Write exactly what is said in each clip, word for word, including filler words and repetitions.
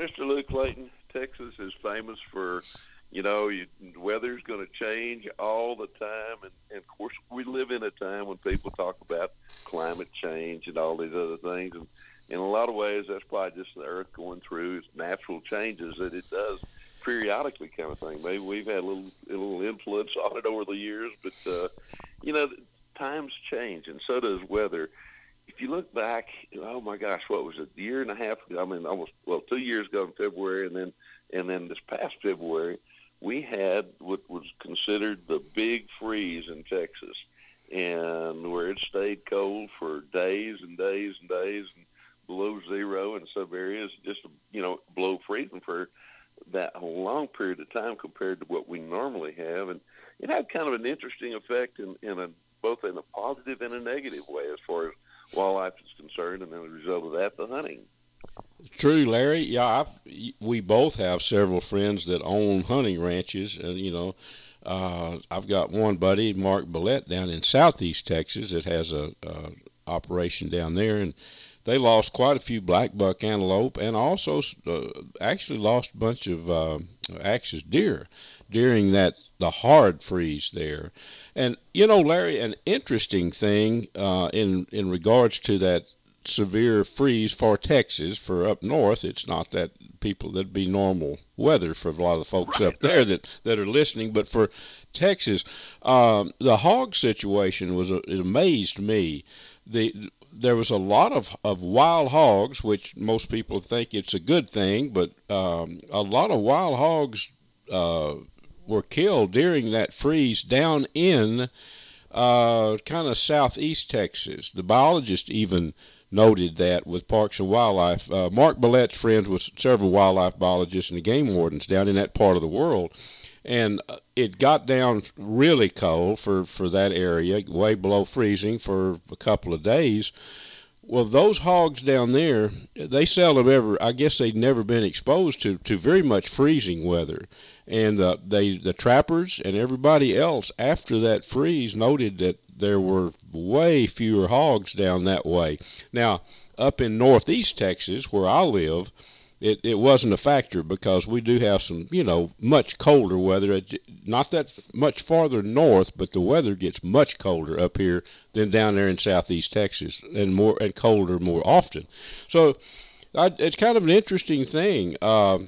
Mister Luke Clayton, Texas is famous for, you know, you, the weather's going to change all the time. And, and, of course, we live in a time when people talk about climate change and all these other things. And in a lot of ways, that's probably just the earth going through its natural changes that it does periodically kind of thing. Maybe we've had a little, a little influence on it over the years. But, uh, you know, times change, and so does weather. If you look back, oh my gosh, what was it? A year and a half ago? I mean, almost well, two years ago in February, and then and then this past February, we had what was considered the big freeze in Texas, and where it stayed cold for days and days and days, and below zero in some areas, just you know below freezing for that a long period of time compared to what we normally have, and it had kind of an interesting effect in, in a both in a positive and a negative way as far as wildlife is concerned, and then as a result of that, the hunting. True, Larry. Yeah, I've, we both have several friends that own hunting ranches, and you know, uh, I've got one buddy, Mark Billette, down in Southeast Texas that has a, a operation down there, and they lost quite a few black buck antelope, and also uh, actually lost a bunch of uh, axis deer during that the hard freeze there. And you know, Larry, an interesting thing uh, in in regards to that severe freeze for Texas, for up north, it's not that people that'd be normal weather for a lot of the folks Right, up there right. that, that are listening. But for Texas, um, the hog situation was it amazed me. The there was a lot of, of wild hogs, which most people think it's a good thing, but um, a lot of wild hogs uh, were killed during that freeze down in uh, kind of southeast Texas. The biologist even noted that with Parks and Wildlife. Uh, Mark Billette's friends with several wildlife biologists and the game wardens down in that part of the world. And uh, it got down really cold for, for that area, way below freezing for a couple of days. Well, those hogs down there, they seldom ever, I guess they'd never been exposed to, to very much freezing weather. And uh, they, the trappers and everybody else after that freeze noted that there were way fewer hogs down that way. Now, up in northeast Texas, where I live, it, it wasn't a factor because we do have some, you know, much colder weather. Not that much farther north, but the weather gets much colder up here than down there in southeast Texas, and more and colder more often. So I, it's kind of an interesting thing. Um,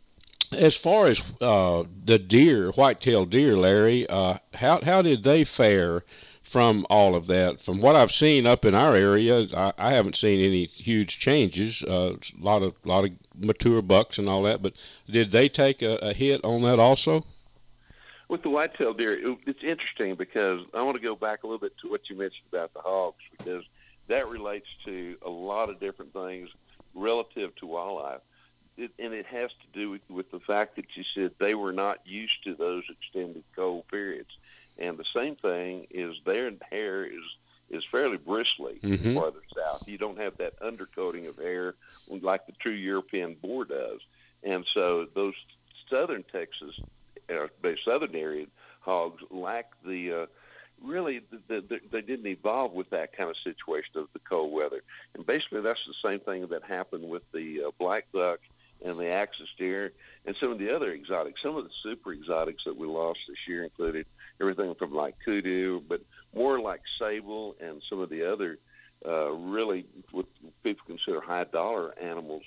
as far as uh, the deer, white-tailed deer, Larry, uh, how how did they fare from all of that? From what I've seen up in our area, I, I haven't seen any huge changes. Uh, a lot of lot of mature bucks and all that, but did they take a, a hit on that also? With the white-tailed deer, it, it's interesting because I want to go back a little bit to what you mentioned about the hogs, because that relates to a lot of different things relative to wildlife. It, and it has to do with, with the fact that you said they were not used to those extended cold periods. And the same thing is their hair is is fairly bristly Mm-hmm. farther south. You don't have that undercoating of hair like the true European boar does. And so those southern Texas, uh, southern area hogs lack the, uh, really, the, the, they didn't evolve with that kind of situation of the cold weather. And basically that's the same thing that happened with the uh, black buck and the axis deer and some of the other exotics. Some of the super exotics that we lost this year included everything from like kudu, but more like sable and some of the other uh, really what people consider high dollar animals.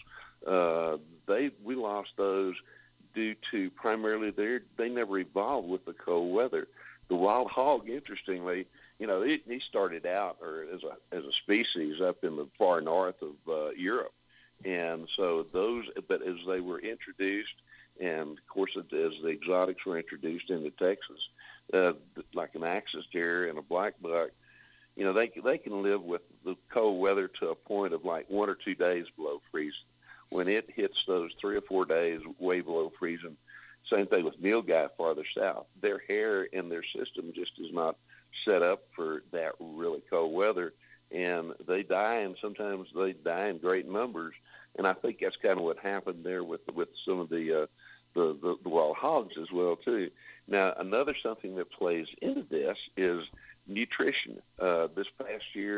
Uh, they we lost those due to primarily their they never evolved with the cold weather. The wild hog, interestingly, you know, it, he started out or as a as a species up in the far north of uh, Europe. And so those, but as they were introduced, and of course as the exotics were introduced into Texas, uh, like an axis deer and a black buck, you know, they they can live with the cold weather to a point of like one or two days below freezing. When it hits those three or four days way below freezing, same thing with nilgai farther south. Their hair and their system just is not set up for that really cold weather, and they die, and sometimes they die in great numbers. And I think that's kind of what happened there with with some of the uh, the, the the wild hogs as well too. Now, another something that plays into this is nutrition. Uh, this past year,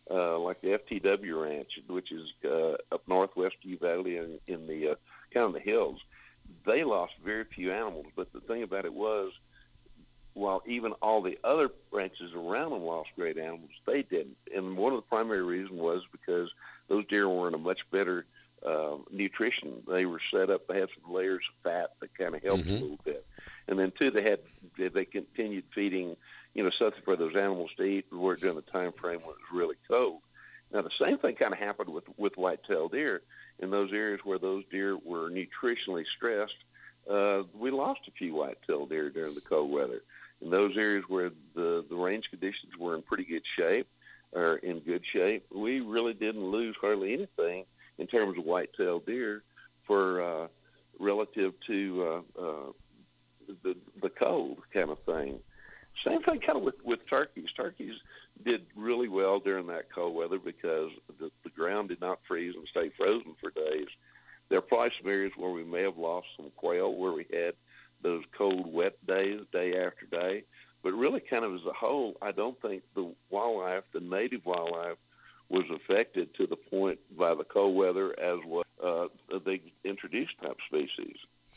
uh, like the F T W Ranch, which is uh, up northwest of Uvalde in, in the uh, kind of the hills. They lost very few animals, but the thing about it was, while even all the other ranches around them lost great animals, they didn't. And one of the primary reasons was because those deer were in a much better uh, nutrition. They were set up, they had some layers of fat that kind of helped Mm-hmm. a little bit. And then, too, they had they continued feeding, you know, something for those animals to eat during the time frame when it was really cold. Now, the same thing kind of happened with, with white-tailed deer. In those areas where those deer were nutritionally stressed, uh, we lost a few white-tailed deer during the cold weather. In those areas where the, the range conditions were in pretty good shape, or in good shape, we really didn't lose hardly anything in terms of white-tailed deer for uh, relative to uh, uh, the, the cold kind of thing. Same thing kind of with, with turkeys. Turkeys did really well during that cold weather because the, the ground did not freeze and stay frozen for days. There are probably some areas where we may have lost some quail where we had those cold, wet days, day after day. But really kind of as a whole, I don't think the wildlife, the native wildlife, was affected to the point by the cold weather as was uh, the introduced type species.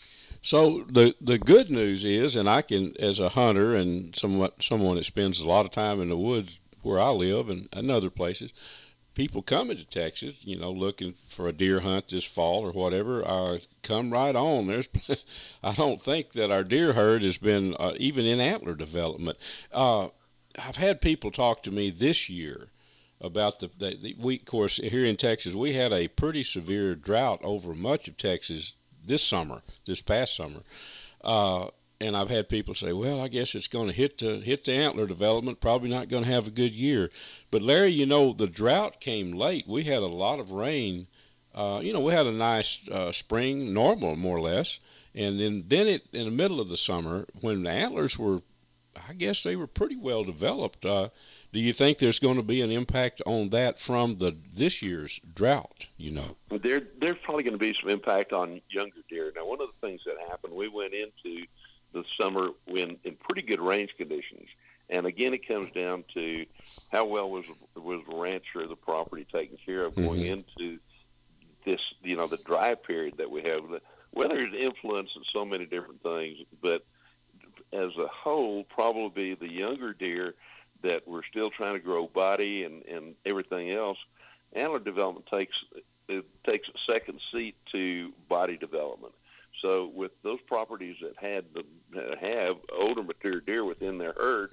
So the the good news is, and I can, as a hunter and somewhat someone that spends a lot of time in the woods where I live and, and other places, people coming to Texas, you know, looking for a deer hunt this fall or whatever, uh, come right on. There's, I don't think that our deer herd has been uh, even in antler development. Uh, I've had people talk to me this year about the, the, the we, of course, here in Texas, we had a pretty severe drought over much of Texas this summer, this past summer. Uh, and I've had people say, well, I guess it's going to hit the hit the antler development, probably not going to have a good year. But Larry, you know, the drought came late. We had a lot of rain. Uh, you know, we had a nice uh, spring, normal more or less. And then, then it in the middle of the summer, when the antlers were, I guess they were pretty well developed. Uh, do you think there's going to be an impact on that from the this year's drought, you know? There, there's probably going to be some impact on younger deer. Now, one of the things that happened, we went into the summer when in pretty good range conditions. And again, it comes down to how well was was the ranch or the property taken care of going Mm-hmm. into this, you know, the dry period that we have. The weather is influencing so many different things, but as a whole, probably the younger deer that we're still trying to grow body and, and everything else, antler development takes it takes a second seat to body development. So with those properties that had the that have older mature deer within their herd,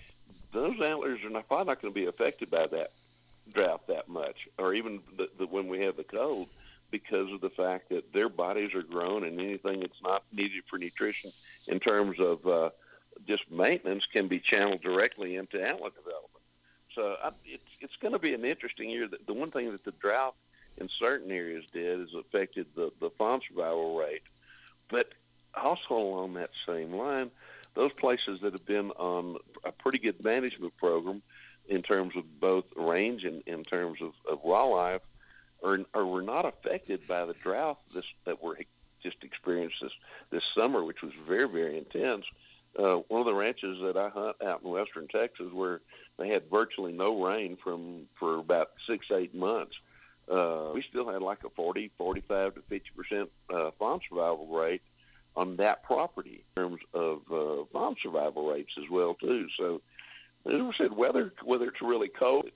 those antlers are not, probably not going to be affected by that drought that much, or even the, the, when we have the cold, because of the fact that their bodies are grown and anything that's not needed for nutrition in terms of uh, just maintenance can be channeled directly into antler development. So I, it's it's going to be an interesting year. The, the one thing that the drought in certain areas did is affected the, the fawn survival rate. But also along that same line, those places that have been on a pretty good management program in terms of both range and in terms of, of wildlife are, are were not affected by the drought this, that we're just experienced this, this summer, which was very, very intense. Uh, one of the ranches that I hunt out in western Texas where they had virtually no rain from for about six, eight months. Uh, we still had like a forty, forty-five to fifty percent uh, fawn survival rate on that property in terms of uh, fawn survival rates as well too. So, as I said, whether whether it's really cold.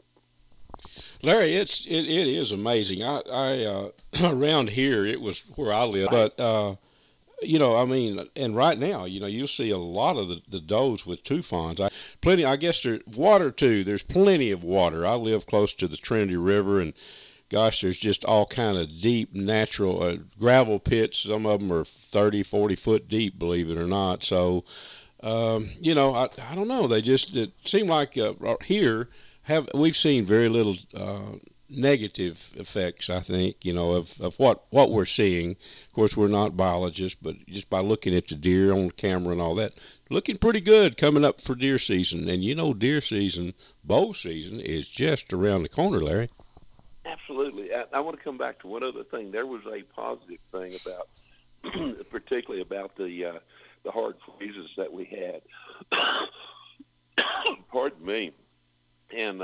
Larry, it's it, it is amazing. I I uh, around here it was where I live, but uh, you know, I mean, and right now, you know, you'll see a lot of the, the does with two fawns. I plenty. I guess there's water too. There's plenty of water. I live close to the Trinity River, and gosh, there's just all kind of deep natural uh, gravel pits. Some of them are thirty, forty foot deep, believe it or not. So, um, you know, I, I don't know. They just it seem like uh, here have we've seen very little uh, negative effects. I think you know of, of what what we're seeing. Of course, we're not biologists, but just by looking at the deer on camera and all that, looking pretty good coming up for deer season. And you know, deer season, bow season is just around the corner, Larry. Absolutely. I, I want to come back to one other thing. There was a positive thing about, particularly about the uh, the hard freezes that we had. Pardon me. And uh,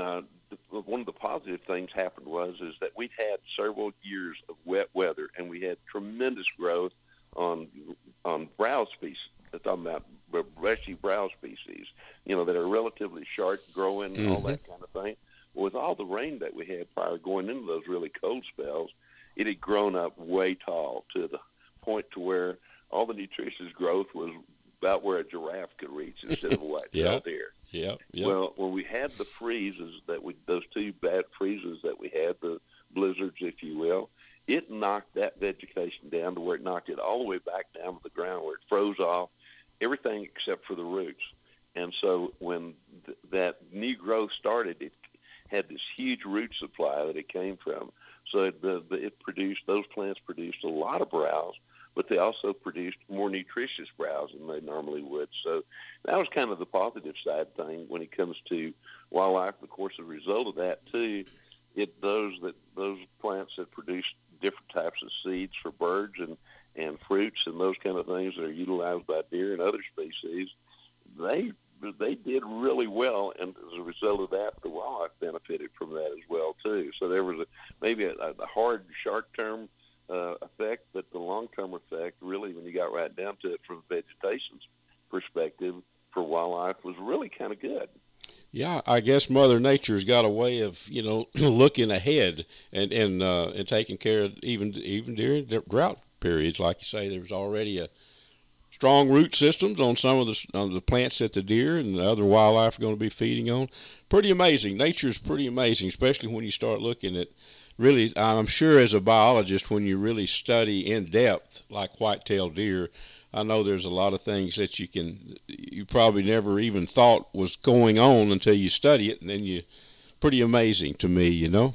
the, one of the positive things happened was is that we'd had several years of wet weather, and we had tremendous growth on on browse species. I'm talking about brushy browse species, you know, that are relatively short growing, mm-hmm. all that kind of thing. Well, with all the rain that we had prior going into those really cold spells, it had grown up way tall to the point to where all the nutritious growth was about where a giraffe could reach instead of a white-tailed deer. Yeah, yeah. Well, when we had the freezes that we, those two bad freezes that we had, the blizzards, if you will, it knocked that vegetation down to where it knocked it all the way back down to the ground where it froze off everything except for the roots. And so when th- that new growth started, it had this huge root supply that it came from. So it, the, the, it produced, those plants produced a lot of browse, but they also produced more nutritious browse than they normally would. So that was kind of the positive side thing when it comes to wildlife. Of course, as a result of that, too, it those that those plants that produce different types of seeds for birds and, and fruits and those kind of things that are utilized by deer and other species, they they did really well, and as a result of that, the wildlife benefited from that as well, too. So there was a, maybe a, a hard, short-term uh, effect, but the long-term effect, really, when you got right down to it from vegetation's perspective for wildlife, was really kind of good. Yeah, I guess Mother Nature's got a way of, you know, looking ahead and and uh, and taking care of even even during drought periods. Like you say, there was already a strong root systems on some of the on the plants that the deer and the other wildlife are going to be feeding on. Pretty amazing. Nature's pretty amazing, especially when you start looking at really, I'm sure as a biologist, when you really study in depth like white-tailed deer, I know there's a lot of things that you can, you probably never even thought was going on until you study it, and then you, pretty amazing to me, you know?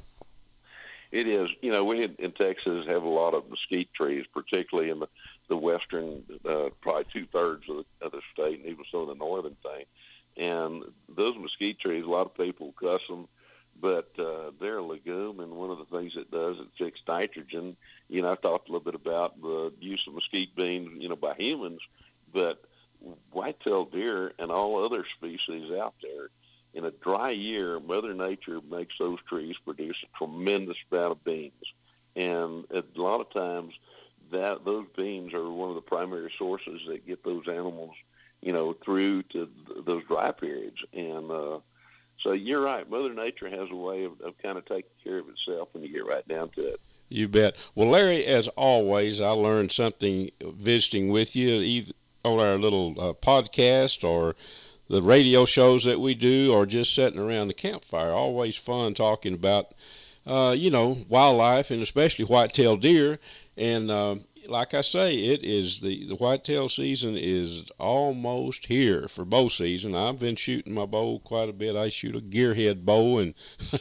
It is. You know, we in, in Texas have a lot of mesquite trees, particularly in the, the western, uh, probably two-thirds of the, of the state, and even some of the northern thing. And those mesquite trees, a lot of people cuss them, but uh, they're a legume, and one of the things it does is fix nitrogen. You know, I talked a little bit about the use of mesquite beans, you know, by humans, but white-tailed deer and all other species out there, in a dry year, Mother Nature makes those trees produce a tremendous amount of beans. And a lot of times, that those beans are one of the primary sources that get those animals, you know, through to th- those dry periods. And uh, so you're right. Mother Nature has a way of, of kind of taking care of itself when you get right down to it. You bet. Well, Larry, as always, I learned something visiting with you, either on our little uh, podcast or the radio shows that we do, or just sitting around the campfire. Always fun talking about, uh, you know, wildlife, and especially white-tailed deer. And uh, like I say, it is the, the whitetail season is almost here for bow season. I've been shooting my bow quite a bit. I shoot a gearhead bow, and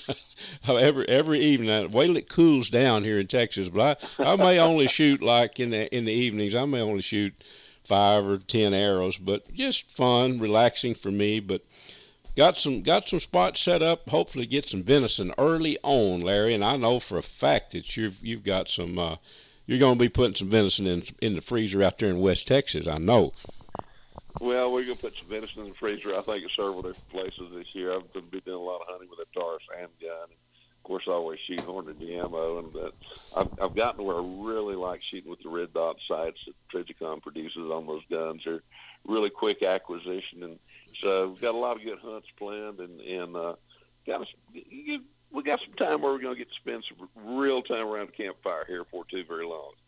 every every evening, wait till it cools down here in Texas. But I, I may only shoot like in the in the evenings. I may only shoot five or ten arrows, but just fun, relaxing for me. But got some got some spots set up. Hopefully, get some venison early on, Larry. And I know for a fact that you've you've got some. Uh, You're going to be putting some venison in in the freezer out there in West Texas, I know. Well, we're going to put some venison in the freezer, I think, at several different places this year. I've been doing a lot of hunting with a Taurus handgun. Of course, I always shoot horned ammo, and uh, I've, I've gotten to where I really like shooting with the red dot sights that Trijicon produces on those guns. They're really quick acquisition, and so we've got a lot of good hunts planned, and, and uh, got a, we got some time where we're going to get to spend some real time around the campfire here for too very long.